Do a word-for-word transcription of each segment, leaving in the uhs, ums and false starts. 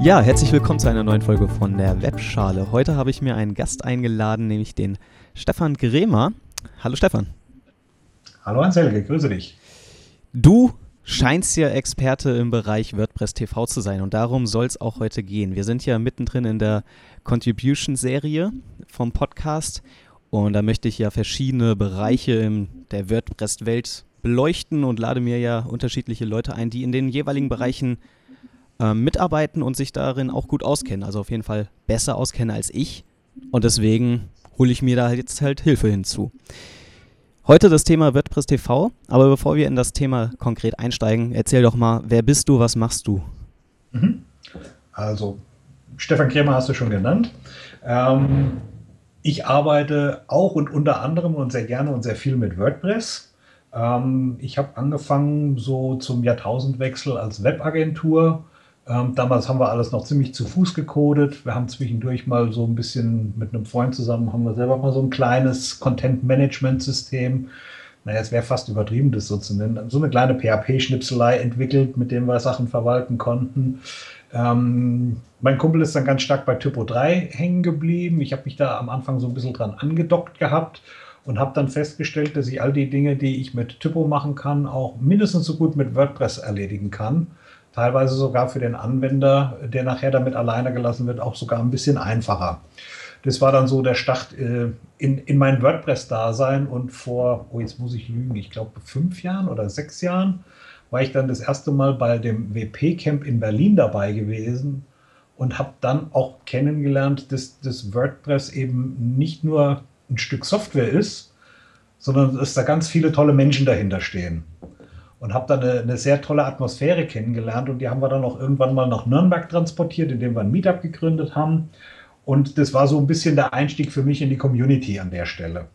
Ja, herzlich willkommen zu einer neuen Folge von der Webschale. Heute habe ich mir einen Gast eingeladen, nämlich den Stefan Grämer. Hallo Stefan. Hallo Hans-Helge, grüße dich. Du scheinst ja Experte im Bereich WordPress T V zu sein und darum soll es auch heute gehen. Wir sind ja mittendrin in der Contribution-Serie vom Podcast und da möchte ich ja verschiedene Bereiche in der WordPress-Welt beleuchten und lade mir ja unterschiedliche Leute ein, die in den jeweiligen Bereichen äh, mitarbeiten und sich darin auch gut auskennen. Also auf jeden Fall besser auskennen als ich und deswegen hole ich mir da jetzt halt Hilfe hinzu. Heute das Thema WordPress T V, aber bevor wir in das Thema konkret einsteigen, erzähl doch mal, wer bist du, was machst du? Also, Stefan Grämer hast du schon genannt. Ähm, ich arbeite auch und unter anderem und sehr gerne und sehr viel mit WordPress. Ähm, ich habe angefangen so zum Jahrtausendwechsel als Webagentur. Ähm, damals haben wir alles noch ziemlich zu Fuß gecodet. Wir haben zwischendurch mal so ein bisschen mit einem Freund zusammen, haben wir selber mal so ein kleines Content-Management-System. Naja, es wäre fast übertrieben, das so zu nennen. So eine kleine P H P-Schnipselei entwickelt, mit dem wir Sachen verwalten konnten. Ähm, mein Kumpel ist dann ganz stark bei Typo drei hängen geblieben. Ich habe mich da am Anfang so ein bisschen dran angedockt gehabt und habe dann festgestellt, dass ich all die Dinge, die ich mit Typo machen kann, auch mindestens so gut mit WordPress erledigen kann. Teilweise sogar für den Anwender, der nachher damit alleine gelassen wird, auch sogar ein bisschen einfacher. Das war dann so der Start äh, in, in mein WordPress-Dasein und vor, oh jetzt muss ich lügen, ich glaube fünf Jahren oder sechs Jahren war ich dann das erste Mal bei dem W P-Camp in Berlin dabei gewesen und habe dann auch kennengelernt, dass das WordPress eben nicht nur ein Stück Software ist, sondern dass da ganz viele tolle Menschen dahinter stehen. Und habe dann eine, eine sehr tolle Atmosphäre kennengelernt und die haben wir dann auch irgendwann mal nach Nürnberg transportiert, indem wir ein Meetup gegründet haben. Und das war so ein bisschen der Einstieg für mich in die Community an der Stelle.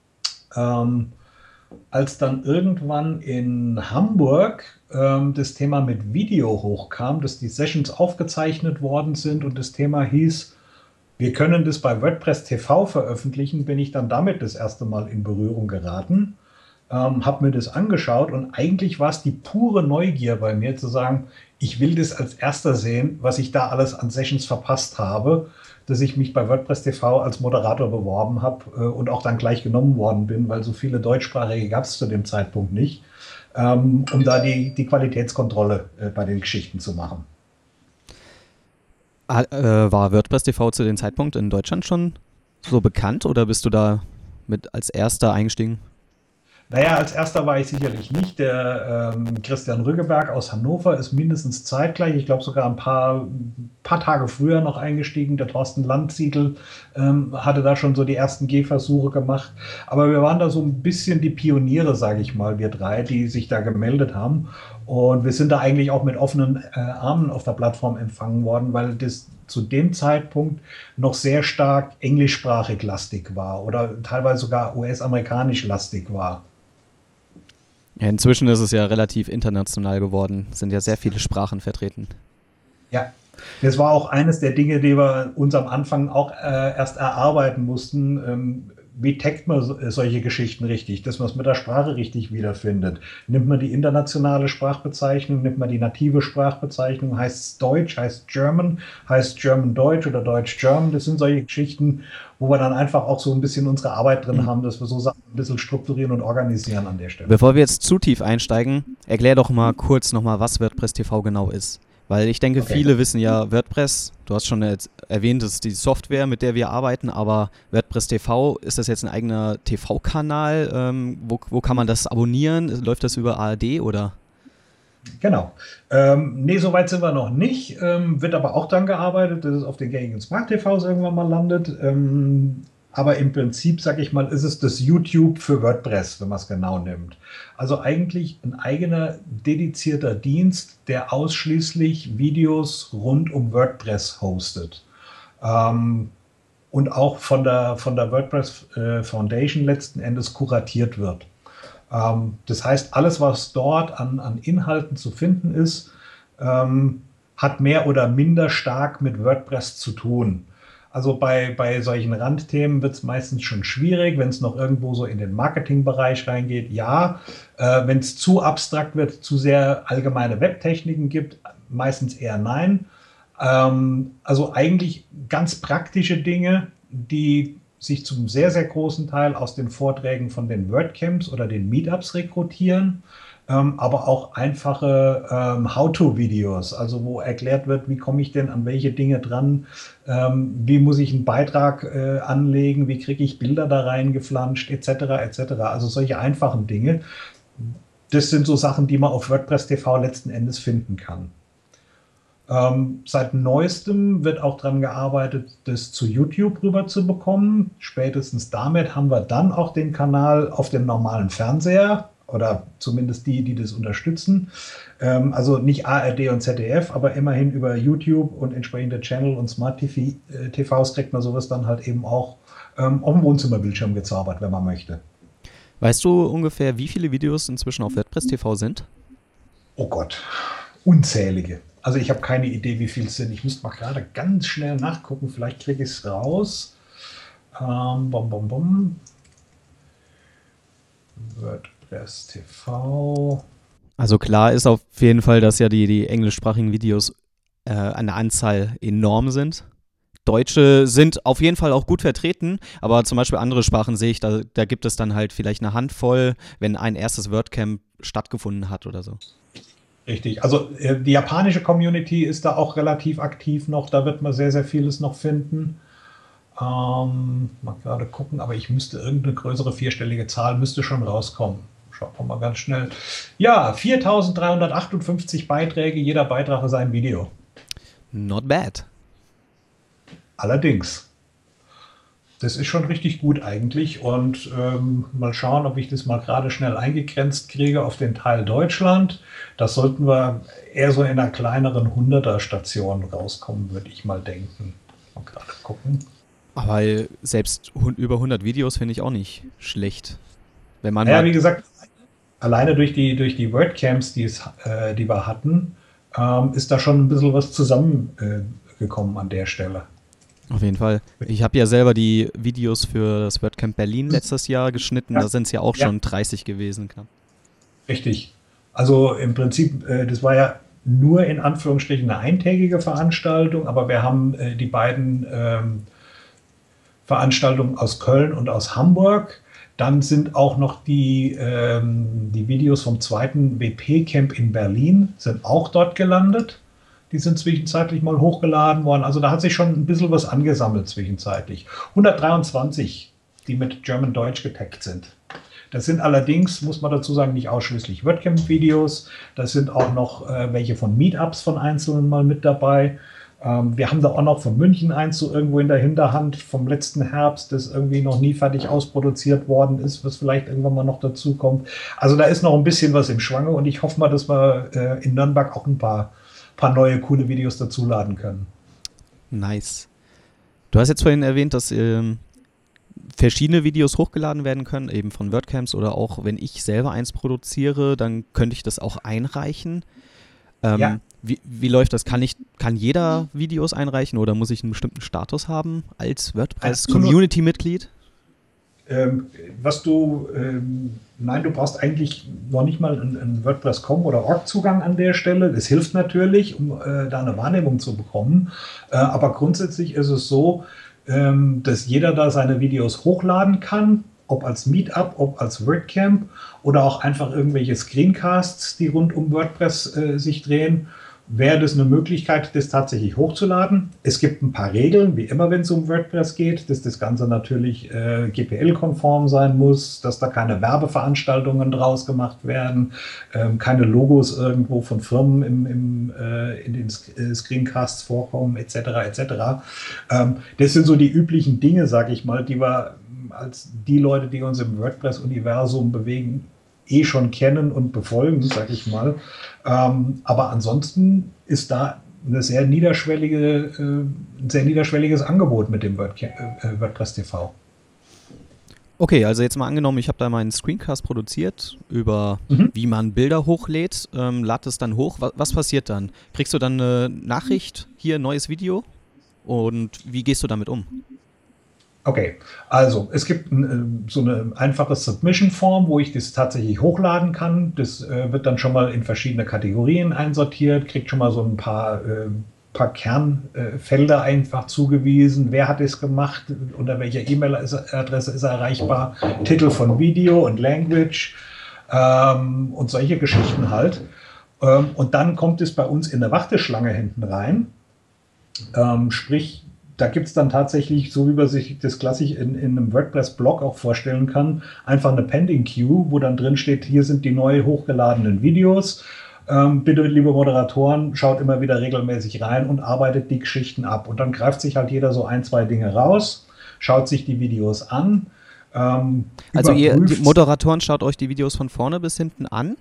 Ähm, als dann irgendwann in Hamburg ähm, das Thema mit Video hochkam, dass die Sessions aufgezeichnet worden sind und das Thema hieß, wir können das bei WordPress T V veröffentlichen, bin ich dann damit das erste Mal in Berührung geraten. Ähm, habe mir das angeschaut und eigentlich war es die pure Neugier bei mir zu sagen, ich will das als erster sehen, was ich da alles an Sessions verpasst habe, dass ich mich bei WordPress T V als Moderator beworben habe äh, und auch dann gleich genommen worden bin, weil so viele Deutschsprachige gab es zu dem Zeitpunkt nicht, ähm, um da die, die Qualitätskontrolle äh, bei den Geschichten zu machen. Ah, äh, war WordPress T V zu dem Zeitpunkt in Deutschland schon so bekannt oder bist du da mit als erster eingestiegen? Naja, als erster war ich sicherlich nicht. Der ähm, Christian Rüggeberg aus Hannover ist mindestens zeitgleich, ich glaube sogar ein paar, paar Tage früher noch eingestiegen. Der Thorsten Landsiedel ähm, hatte da schon so die ersten Gehversuche gemacht. Aber wir waren da so ein bisschen die Pioniere, sage ich mal, wir drei, die sich da gemeldet haben. Und wir sind da eigentlich auch mit offenen äh, Armen auf der Plattform empfangen worden, weil das zu dem Zeitpunkt noch sehr stark englischsprachig lastig war oder teilweise sogar U S-amerikanisch lastig war. Ja, inzwischen ist es ja relativ international geworden, es sind ja sehr viele Sprachen vertreten. Ja, das war auch eines der Dinge, die wir uns am Anfang auch äh, erst erarbeiten mussten. Ähm, wie taggt man so, solche Geschichten richtig, dass man es mit der Sprache richtig wiederfindet? Nimmt man die internationale Sprachbezeichnung, nimmt man die native Sprachbezeichnung, heißt es Deutsch, heißt German, heißt German Deutsch oder Deutsch German? Das sind solche Geschichten, wo wir dann einfach auch so ein bisschen unsere Arbeit drin haben, dass wir so Sachen ein bisschen strukturieren und organisieren an der Stelle. Bevor wir jetzt zu tief einsteigen, erklär doch mal kurz nochmal, was WordPress T V genau ist. Weil ich denke, okay. Viele wissen ja WordPress, du hast schon erwähnt, das ist die Software, mit der wir arbeiten, aber WordPress T V, ist das jetzt ein eigener T V-Kanal? Ähm, wo, wo kann man das abonnieren? Läuft das über A R D oder? Genau. Ähm, nee, soweit sind wir noch nicht. Ähm, wird aber auch daran gearbeitet, dass es auf den gängigen Smart T Vs irgendwann mal landet. Ähm, aber im Prinzip, sag ich mal, ist es das YouTube für WordPress, wenn man es genau nimmt. Also eigentlich ein eigener dedizierter Dienst, der ausschließlich Videos rund um WordPress hostet. Ähm, und auch von der, von der WordPress äh, Foundation letzten Endes kuratiert wird. Ähm, das heißt, alles, was dort an, an Inhalten zu finden ist, ähm, hat mehr oder minder stark mit WordPress zu tun. Also bei, bei solchen Randthemen wird es meistens schon schwierig, wenn es noch irgendwo so in den Marketingbereich reingeht. Ja, äh, wenn es zu abstrakt wird, zu sehr allgemeine Webtechniken gibt, meistens eher nein. Ähm, also eigentlich ganz praktische Dinge, die sich zum sehr, sehr großen Teil aus den Vorträgen von den WordCamps oder den Meetups rekrutieren, ähm, aber auch einfache ähm, How-to-Videos, also wo erklärt wird, wie komme ich denn an welche Dinge dran, ähm, wie muss ich einen Beitrag äh, anlegen, wie kriege ich Bilder da reingeflanscht, et cetera et cetera. Also solche einfachen Dinge. Das sind so Sachen, die man auf WordPress T V letzten Endes finden kann. Ähm, seit neuestem wird auch daran gearbeitet, das zu YouTube rüber zu bekommen. Spätestens damit haben wir dann auch den Kanal auf dem normalen Fernseher oder zumindest die, die das unterstützen. Ähm, also nicht A R D und Z D F, aber immerhin über YouTube und entsprechende Channel und Smart T V, äh, T Vs kriegt man sowas dann halt eben auch ähm, auf dem Wohnzimmerbildschirm gezaubert, wenn man möchte. Weißt du ungefähr, wie viele Videos inzwischen auf WordPress T V sind? Oh Gott, unzählige. Also ich habe keine Idee, wie viel es sind. Ich müsste mal gerade ganz schnell nachgucken. Vielleicht kriege ich es raus. Ähm, bom, bom, bom. WordPress T V. Also klar ist auf jeden Fall, dass ja die, die englischsprachigen Videos äh, an der Anzahl enorm sind. Deutsche sind auf jeden Fall auch gut vertreten, aber zum Beispiel andere Sprachen sehe ich, da, da gibt es dann halt vielleicht eine Handvoll, wenn ein erstes WordCamp stattgefunden hat oder so. Richtig. Also äh, die japanische Community ist da auch relativ aktiv noch. Da wird man sehr, sehr vieles noch finden. Ähm, mal gerade gucken, aber ich müsste irgendeine größere vierstellige Zahl müsste schon rauskommen. Schauen wir mal ganz schnell. Ja, viertausenddreihundertachtundfünfzig Beiträge, jeder Beitrag ist ein Video. Not bad. Allerdings. Das ist schon richtig gut eigentlich und ähm, mal schauen, ob ich das mal gerade schnell eingegrenzt kriege auf den Teil Deutschland. Das sollten wir eher so in einer kleineren Hunderter-Station rauskommen, würde ich mal denken. Mal gerade gucken. Aber selbst über hundert Videos finde ich auch nicht schlecht. Wenn man Ja, wie gesagt, alleine durch die, durch die WordCamps, die, es, äh, die wir hatten, ähm, ist da schon ein bisschen was zusammengekommen äh, an der Stelle. Auf jeden Fall. Ich habe ja selber die Videos für das WordCamp Berlin letztes Jahr geschnitten. Ja. Da sind es ja auch Ja. schon dreißig gewesen. Knapp. Richtig. Also im Prinzip, äh, das war ja nur in Anführungsstrichen eine eintägige Veranstaltung, aber wir haben äh, die beiden ähm, Veranstaltungen aus Köln und aus Hamburg. Dann sind auch noch die, ähm, die Videos vom zweiten W P-Camp in Berlin sind auch dort gelandet. Die sind zwischenzeitlich mal hochgeladen worden. Also da hat sich schon ein bisschen was angesammelt zwischenzeitlich. hundertdreiundzwanzig, die mit German-Deutsch getaggt sind. Das sind allerdings, muss man dazu sagen, nicht ausschließlich WordCamp-Videos. Das sind auch noch äh, welche von Meetups von Einzelnen mal mit dabei. Ähm, wir haben da auch noch von München eins so irgendwo in der Hinterhand vom letzten Herbst, das irgendwie noch nie fertig ausproduziert worden ist, was vielleicht irgendwann mal noch dazu kommt. Also da ist noch ein bisschen was im Schwange und ich hoffe mal, dass wir äh, in Nürnberg auch ein paar paar neue coole Videos dazuladen können. Nice. Du hast jetzt vorhin erwähnt, dass ähm, verschiedene Videos hochgeladen werden können, eben von WordCamps oder auch wenn ich selber eins produziere, dann könnte ich das auch einreichen. Ähm, Ja. wie, wie läuft das? Kann ich, kann jeder Videos einreichen oder muss ich einen bestimmten Status haben als WordPress-Community-Mitglied? Ähm, was du, ähm, nein, du brauchst eigentlich noch nicht mal einen, einen WordPress Punkt com oder Org-Zugang an der Stelle. Das hilft natürlich, um äh, da eine Wahrnehmung zu bekommen. Äh, aber grundsätzlich ist es so, ähm, dass jeder da seine Videos hochladen kann, ob als Meetup, ob als WordCamp oder auch einfach irgendwelche Screencasts, die rund um WordPress äh, sich drehen. Wäre das eine Möglichkeit, das tatsächlich hochzuladen? Es gibt ein paar Regeln, wie immer, wenn es um WordPress geht, dass das Ganze natürlich äh, G P L-konform sein muss, dass da keine Werbeveranstaltungen draus gemacht werden, ähm, keine Logos irgendwo von Firmen im, im, äh, in den Sc- äh, Screencasts vorkommen, et cetera et cetera. Ähm, das sind so die üblichen Dinge, sage ich mal, die wir als die Leute, die uns im WordPress-Universum bewegen, eh schon kennen und befolgen, sag ich mal. Ähm, aber ansonsten ist da eine sehr niederschwellige, äh, ein sehr niederschwelliges Angebot mit dem WordCamp, äh, WordPress T V. Okay, also jetzt mal angenommen, ich habe da meinen Screencast produziert über Mhm. wie man Bilder hochlädt, ähm, lad es dann hoch. Was, was passiert dann? Kriegst du dann eine Nachricht, hier neues Video? Und wie gehst du damit um? Okay, also es gibt ein, äh, so eine einfache Submission-Form, wo ich das tatsächlich hochladen kann. Das äh, wird dann schon mal in verschiedene Kategorien einsortiert, kriegt schon mal so ein paar äh, paar Kernfelder einfach zugewiesen. Wer hat es gemacht? Unter welcher E-Mail-Adresse ist er erreichbar? Titel von Video und Language ähm, und solche Geschichten halt. Ähm, und dann kommt es bei uns in eine Warteschlange hinten rein. Ähm, sprich, da gibt es dann tatsächlich, so wie man sich das klassisch in, in einem WordPress-Blog auch vorstellen kann, einfach eine Pending Queue, wo dann drin steht, hier sind die neu hochgeladenen Videos. Ähm, bitte, liebe Moderatoren, schaut immer wieder regelmäßig rein und arbeitet die Geschichten ab. Und dann greift sich halt jeder so ein, zwei Dinge raus, schaut sich die Videos an. Ähm, also ihr die Moderatoren schaut euch die Videos von vorne bis hinten an?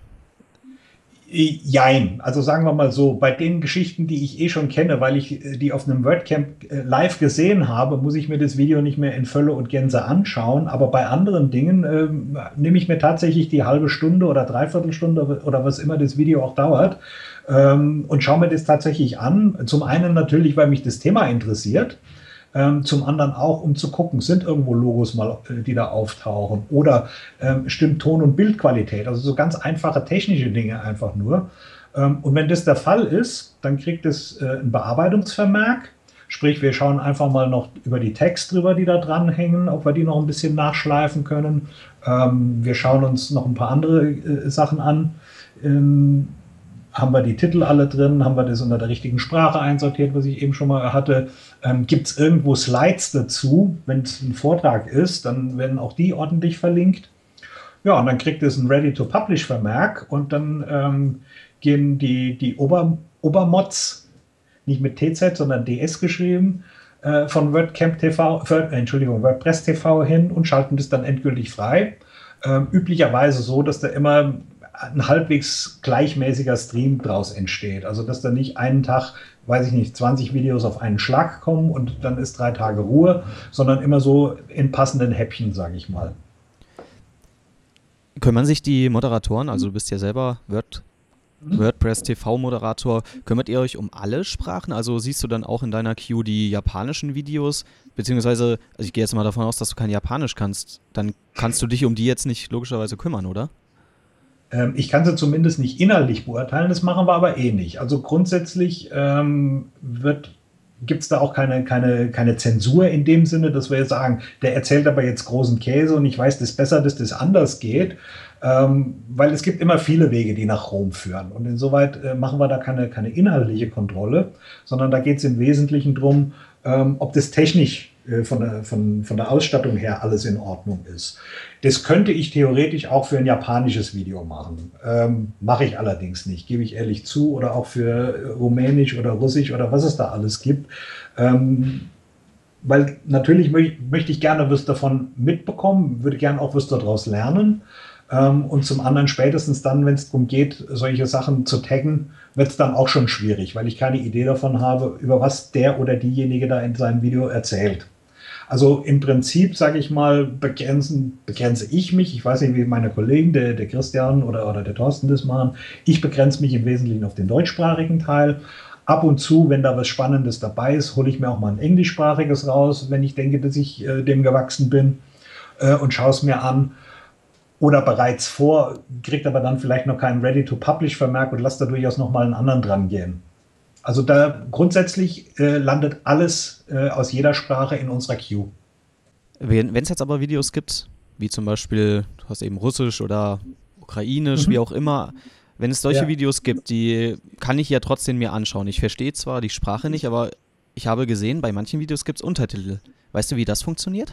Jein, also sagen wir mal so, bei den Geschichten, die ich eh schon kenne, weil ich die auf einem WordCamp live gesehen habe, muss ich mir das Video nicht mehr in Fülle und Gänze anschauen, aber bei anderen Dingen äh, nehme ich mir tatsächlich die halbe Stunde oder Dreiviertelstunde oder was immer das Video auch dauert ähm, und schaue mir das tatsächlich an. Zum einen natürlich, weil mich das Thema interessiert. Ähm, zum anderen auch, um zu gucken, sind irgendwo Logos mal, äh, die da auftauchen oder ähm, stimmt Ton- und Bildqualität, also so ganz einfache technische Dinge einfach nur. Ähm, und wenn das der Fall ist, dann kriegt es äh, einen Bearbeitungsvermerk, sprich wir schauen einfach mal noch über die Tags drüber, die da dranhängen, ob wir die noch ein bisschen nachschleifen können. Ähm, wir schauen uns noch ein paar andere äh, Sachen an. Ähm, Haben wir die Titel alle drin? Haben wir das unter der richtigen Sprache einsortiert, was ich eben schon mal hatte? Ähm, Gibt es irgendwo Slides dazu? Wenn es ein Vortrag ist, dann werden auch die ordentlich verlinkt. Ja, und dann kriegt es ein Ready-to-Publish-Vermerk und dann ähm, gehen die, die Ober, Obermods, nicht mit T Z, sondern D S geschrieben, äh, von WordCamp T V, für, äh, Entschuldigung, WordPress T V hin und schalten das dann endgültig frei. Ähm, üblicherweise so, dass da immer ein halbwegs gleichmäßiger Stream draus entsteht. Also, dass da nicht einen Tag, weiß ich nicht, zwanzig Videos auf einen Schlag kommen und dann ist drei Tage Ruhe, sondern immer so in passenden Häppchen, sage ich mal. Kümmern sich die Moderatoren, also du bist ja selber Word, mhm. WordPress T V-Moderator, kümmert ihr euch um alle Sprachen? Also siehst du dann auch in deiner Queue die japanischen Videos? Beziehungsweise, also ich gehe jetzt mal davon aus, dass du kein Japanisch kannst. Dann kannst du dich um die jetzt nicht logischerweise kümmern, oder? Ich kann sie zumindest nicht inhaltlich beurteilen, das machen wir aber eh nicht. Also grundsätzlich ähm, gibt es da auch keine, keine, keine Zensur in dem Sinne, dass wir jetzt sagen, der erzählt aber jetzt großen Käse und ich weiß das besser, dass das anders geht. Ähm, weil es gibt immer viele Wege, die nach Rom führen. Und insoweit äh, machen wir da keine, keine inhaltliche Kontrolle, sondern da geht es im Wesentlichen darum, ähm, ob das technisch äh, von, der, von, von der Ausstattung her alles in Ordnung ist. Das könnte ich theoretisch auch für ein japanisches Video machen. Ähm, mache ich allerdings nicht, gebe ich ehrlich zu. Oder auch für Rumänisch oder Russisch oder was es da alles gibt. Ähm, weil natürlich mö- möchte ich gerne was davon mitbekommen, würde gerne auch was daraus lernen. Ähm, und zum anderen spätestens dann, wenn es darum geht, solche Sachen zu taggen, wird es dann auch schon schwierig, weil ich keine Idee davon habe, über was der oder diejenige da in seinem Video erzählt. Also im Prinzip, sage ich mal, begrenzen, begrenze ich mich, ich weiß nicht, wie meine Kollegen, der, der Christian oder, oder der Thorsten das machen, ich begrenze mich im Wesentlichen auf den deutschsprachigen Teil. Ab und zu, wenn da was Spannendes dabei ist, hole ich mir auch mal ein englischsprachiges raus, wenn ich denke, dass ich äh, dem gewachsen bin äh, und schaue es mir an. Oder bereits vor, kriegt aber dann vielleicht noch keinen Ready-to-Publish-Vermerk und lasst da durchaus noch mal einen anderen dran gehen. Also da grundsätzlich äh, landet alles äh, aus jeder Sprache in unserer Queue. Wenn es jetzt aber Videos gibt, wie zum Beispiel, du hast eben Russisch oder Ukrainisch, mhm. wie auch immer, wenn es solche ja. Videos gibt, die kann ich ja trotzdem mir anschauen. Ich verstehe zwar die Sprache nicht, aber ich habe gesehen, bei manchen Videos gibt es Untertitel. Weißt du, wie das funktioniert?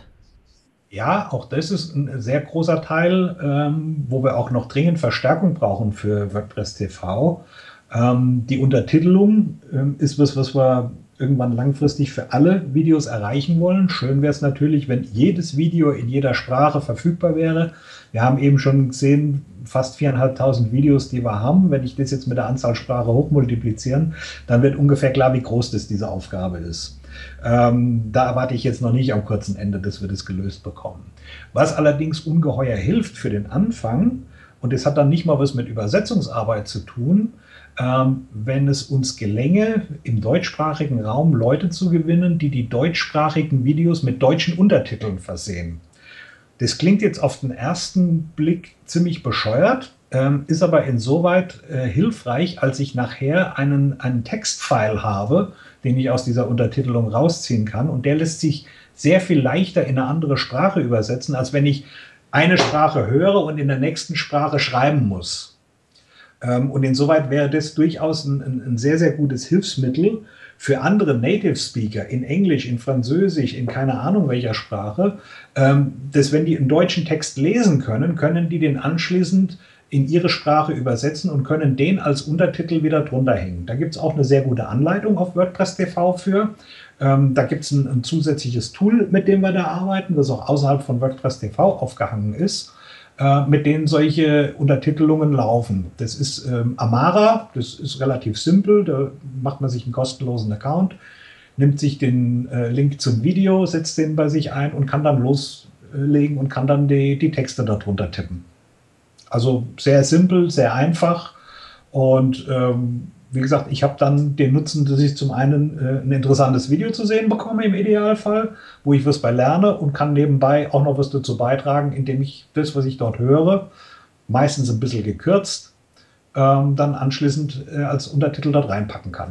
Ja, auch das ist ein sehr großer Teil, ähm, wo wir auch noch dringend Verstärkung brauchen für WordPress T V. Ähm, die Untertitelung ähm, ist was, was wir irgendwann langfristig für alle Videos erreichen wollen. Schön wäre es natürlich, wenn jedes Video in jeder Sprache verfügbar wäre. Wir haben eben schon gesehen, fast viertausendfünfhundert Videos, die wir haben. Wenn ich das jetzt mit der Anzahl Sprache hochmultiplizieren, dann wird ungefähr klar, wie groß das diese Aufgabe ist. Ähm, da erwarte ich jetzt noch nicht am kurzen Ende, dass wir das gelöst bekommen. Was allerdings ungeheuer hilft für den Anfang, und das hat dann nicht mal was mit Übersetzungsarbeit zu tun, ähm, wenn es uns gelänge, im deutschsprachigen Raum Leute zu gewinnen, die die deutschsprachigen Videos mit deutschen Untertiteln versehen. Das klingt jetzt auf den ersten Blick ziemlich bescheuert, ähm, ist aber insoweit äh, hilfreich, als ich nachher einen, einen Textfile habe, den ich aus dieser Untertitelung rausziehen kann. Und der lässt sich sehr viel leichter in eine andere Sprache übersetzen, als wenn ich eine Sprache höre und in der nächsten Sprache schreiben muss. Ähm, und insoweit wäre das durchaus ein, ein, ein sehr, sehr gutes Hilfsmittel für andere Native Speaker in Englisch, in Französisch, in keine Ahnung welcher Sprache, ähm, dass wenn die einen deutschen Text lesen können, können die den anschließend in ihre Sprache übersetzen und können den als Untertitel wieder drunter hängen. Da gibt es auch eine sehr gute Anleitung auf WordPress T V für. Ähm, da gibt es ein, ein zusätzliches Tool, mit dem wir da arbeiten, das auch außerhalb von WordPress T V aufgehangen ist, äh, mit denen solche Untertitelungen laufen. Das ist ähm, Amara, das ist relativ simpel, da macht man sich einen kostenlosen Account, nimmt sich den äh, Link zum Video, setzt den bei sich ein und kann dann loslegen und kann dann die, die Texte darunter tippen. Also sehr simpel, sehr einfach und ähm, wie gesagt, ich habe dann den Nutzen, dass ich zum einen äh, ein interessantes Video zu sehen bekomme im Idealfall, wo ich was bei lerne und kann nebenbei auch noch was dazu beitragen, indem ich das, was ich dort höre, meistens ein bisschen gekürzt, ähm, dann anschließend äh, als Untertitel dort reinpacken kann.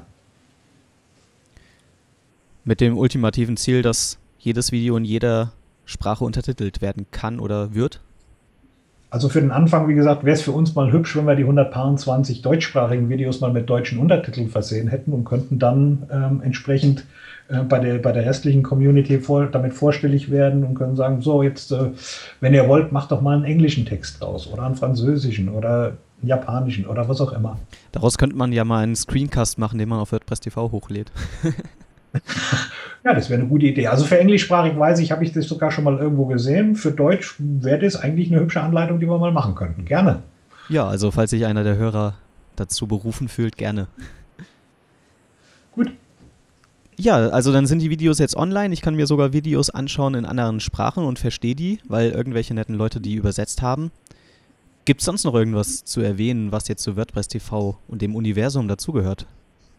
Mit dem ultimativen Ziel, dass jedes Video in jeder Sprache untertitelt werden kann oder wird? Also für den Anfang, wie gesagt, wäre es für uns mal hübsch, wenn wir die hundertzwanzig deutschsprachigen Videos mal mit deutschen Untertiteln versehen hätten und könnten dann ähm, entsprechend äh, bei, der, bei der restlichen Community vor, damit vorstellig werden und können sagen, so jetzt, äh, wenn ihr wollt, macht doch mal einen englischen Text draus oder einen französischen oder einen japanischen oder was auch immer. Daraus könnte man ja mal einen Screencast machen, den man auf WordPress T V hochlädt. Ja, das wäre eine gute Idee. Also für englischsprachig weiß ich, habe ich das sogar schon mal irgendwo gesehen. Für Deutsch wäre das eigentlich eine hübsche Anleitung, die wir mal machen könnten. Gerne. Ja, also falls sich einer der Hörer dazu berufen fühlt, gerne. Gut. Ja, also dann sind die Videos jetzt online. Ich kann mir sogar Videos anschauen in anderen Sprachen und verstehe die, weil irgendwelche netten Leute die übersetzt haben. Gibt es sonst noch irgendwas zu erwähnen, was jetzt zu WordPress T V und dem Universum dazugehört?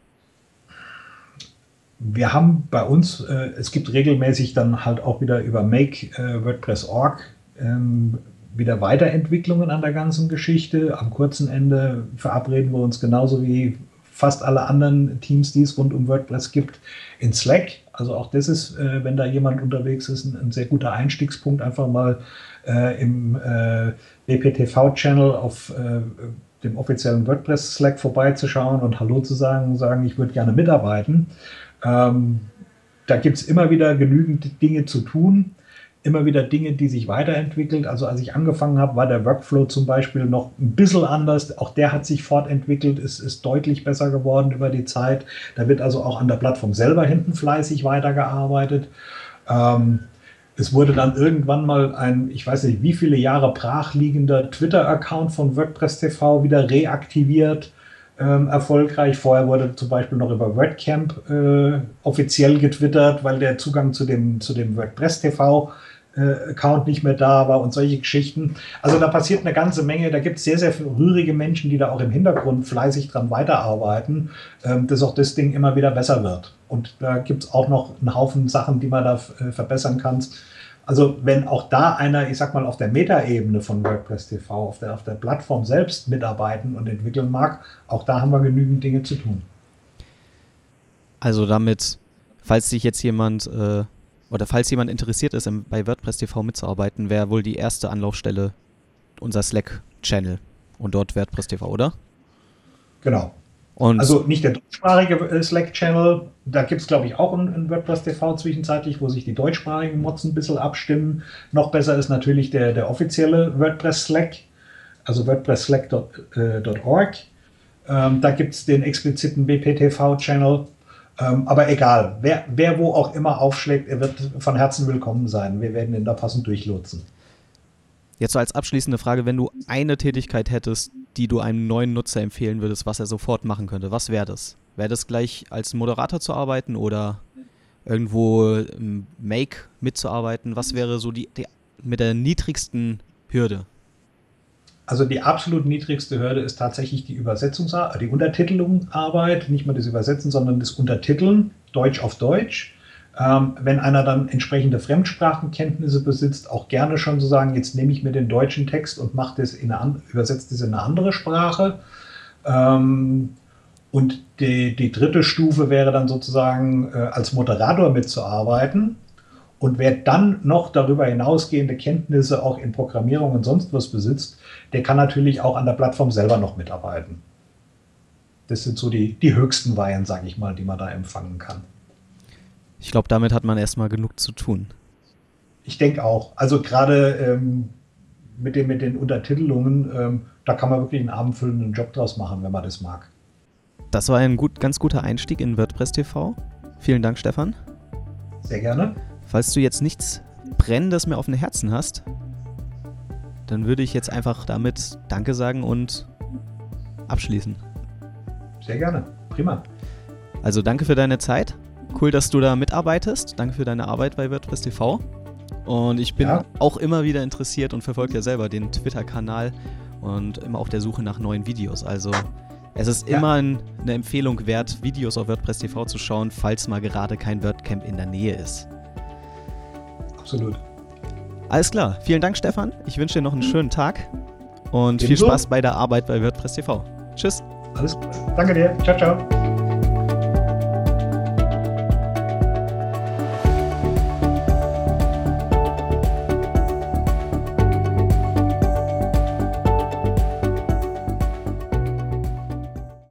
Wir haben bei uns, äh, es gibt regelmäßig dann halt auch wieder über Make äh, WordPress Punkt org ähm, wieder Weiterentwicklungen an der ganzen Geschichte. Am kurzen Ende verabreden wir uns genauso wie fast alle anderen Teams, die es rund um WordPress gibt, in Slack. Also auch das ist, äh, wenn da jemand unterwegs ist, ein, ein sehr guter Einstiegspunkt, einfach mal äh, im äh, W P T V-Channel auf äh, dem offiziellen WordPress Slack vorbeizuschauen und Hallo zu sagen und sagen, ich würde gerne mitarbeiten. Ähm, da gibt es immer wieder genügend Dinge zu tun, immer wieder Dinge, die sich weiterentwickeln. Also als ich angefangen habe, war der Workflow zum Beispiel noch ein bisschen anders. Auch der hat sich fortentwickelt, ist, ist deutlich besser geworden über die Zeit. Da wird also auch an der Plattform selber hinten fleißig weitergearbeitet. Ähm, es wurde dann irgendwann mal ein, ich weiß nicht wie viele Jahre brachliegender Twitter-Account von WordPress T V wieder reaktiviert. Ähm, erfolgreich. Vorher wurde zum Beispiel noch über WordCamp äh, offiziell getwittert, weil der Zugang zu dem, zu dem WordPress T V äh, Account nicht mehr da war und solche Geschichten. Also da passiert eine ganze Menge. Da gibt es sehr, sehr rührige Menschen, die da auch im Hintergrund fleißig dran weiterarbeiten, ähm, dass auch das Ding immer wieder besser wird. Und da gibt es auch noch einen Haufen Sachen, die man da äh, verbessern kann. Also wenn auch da einer, ich sag mal, auf der Metaebene von WordPress T V, auf der, auf der Plattform selbst mitarbeiten und entwickeln mag, auch da haben wir genügend Dinge zu tun. Also damit, falls sich jetzt jemand äh, oder falls jemand interessiert ist, im, bei WordPress T V mitzuarbeiten, wäre wohl die erste Anlaufstelle unser Slack-Channel und dort WordPress T V, oder? Genau. Und also nicht der deutschsprachige Slack-Channel, da gibt es, glaube ich, auch ein, ein WordPress T V zwischenzeitlich, wo sich die deutschsprachigen Mods ein bisschen abstimmen. Noch besser ist natürlich der, der offizielle WordPress Slack, also WordPress Slack Punkt org. Ähm, da gibt es den expliziten W P T V-Channel. Ähm, aber egal, wer, wer wo auch immer aufschlägt, er wird von Herzen willkommen sein. Wir werden ihn da passend durchlotsen. Jetzt so als abschließende Frage, wenn du eine Tätigkeit hättest, die du einem neuen Nutzer empfehlen würdest, was er sofort machen könnte, was wäre das? Wäre das gleich als Moderator zu arbeiten oder irgendwo im Make mitzuarbeiten? Was wäre so die, die mit der niedrigsten Hürde? Also die absolut niedrigste Hürde ist tatsächlich die Übersetzungsarbeit, die Untertitelungsarbeit, nicht mal das Übersetzen, sondern das Untertiteln, Deutsch auf Deutsch. Ähm, wenn einer dann entsprechende Fremdsprachenkenntnisse besitzt, auch gerne schon so sagen, jetzt nehme ich mir den deutschen Text und mache das in eine, übersetze das in eine andere Sprache. Ähm, und die, die dritte Stufe wäre dann sozusagen äh, als Moderator mitzuarbeiten. Und wer dann noch darüber hinausgehende Kenntnisse auch in Programmierung und sonst was besitzt, der kann natürlich auch an der Plattform selber noch mitarbeiten. Das sind so die, die höchsten Weihen, sage ich mal, die man da empfangen kann. Ich glaube, damit hat man erstmal genug zu tun. Ich denke auch. Also gerade ähm, mit, den, mit den Untertitelungen, ähm, da kann man wirklich einen abendfüllenden Job draus machen, wenn man das mag. Das war ein gut, ganz guter Einstieg in WordPress T V. Vielen Dank, Stefan. Sehr gerne. Falls du jetzt nichts Brennendes mehr auf dem Herzen hast, dann würde ich jetzt einfach damit Danke sagen und abschließen. Sehr gerne. Prima. Also danke für deine Zeit. Cool, dass du da mitarbeitest. Danke für deine Arbeit bei WordPress T V. Und ich bin ja. auch immer wieder interessiert und verfolge ja selber den Twitter-Kanal und immer auf der Suche nach neuen Videos. Also es ist ja. immer ein, eine Empfehlung wert, Videos auf WordPress T V zu schauen, falls mal gerade kein WordCamp in der Nähe ist. Absolut. Alles klar. Vielen Dank, Stefan. Ich wünsche dir noch einen schönen Tag und Ebenso. Viel Spaß bei der Arbeit bei WordPress T V. Tschüss. Alles klar. Danke dir. Ciao, ciao.